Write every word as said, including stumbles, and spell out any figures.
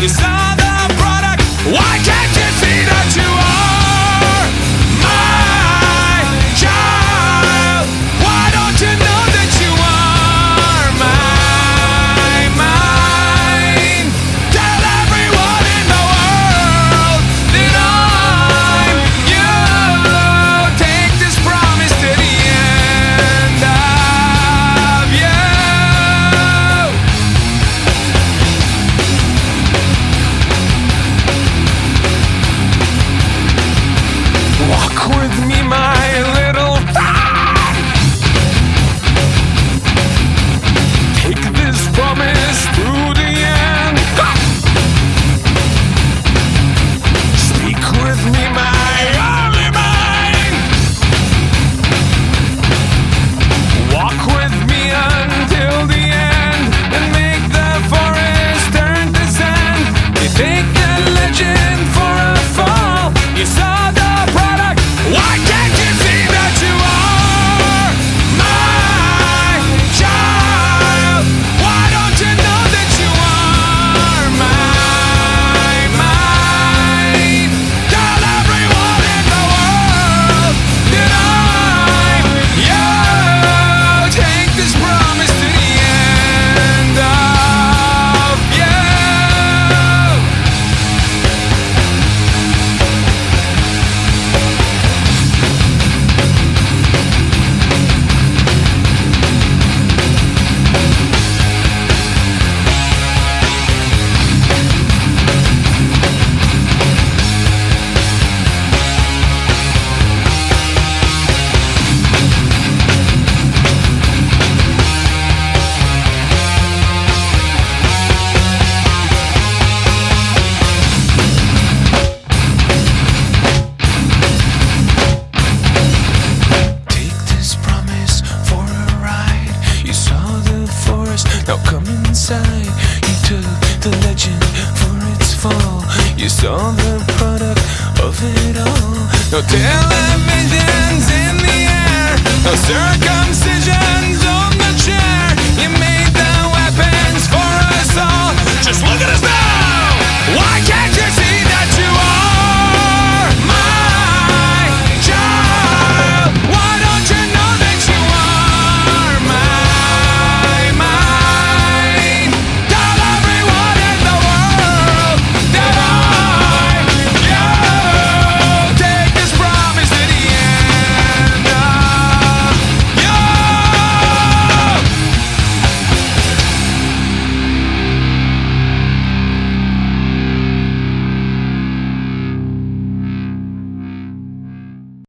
saw the product. Why can't you see that you are my child? Why don't you know that you are my mine? Tell everyone in the world that I'm you. Take this promise to the end of you. Walk with me, my little thing. Take this promise through the end. Go! Speak with me, my only mine. Walk with me until the end and make the forest turn to sand. You take the legend for a fall. You saw the product. Why can't you see that you are my child? Why don't you know that you are my mine? Tell everyone in the world that I'm you. Take this promise to the end of you. Take this promise for a ride. You saw the forest, now come inside. You took the legend for its fall. You saw the product of it all. No televisions in the air, no circumcisions on the chair. You made the weapons for us all. Just look at us now.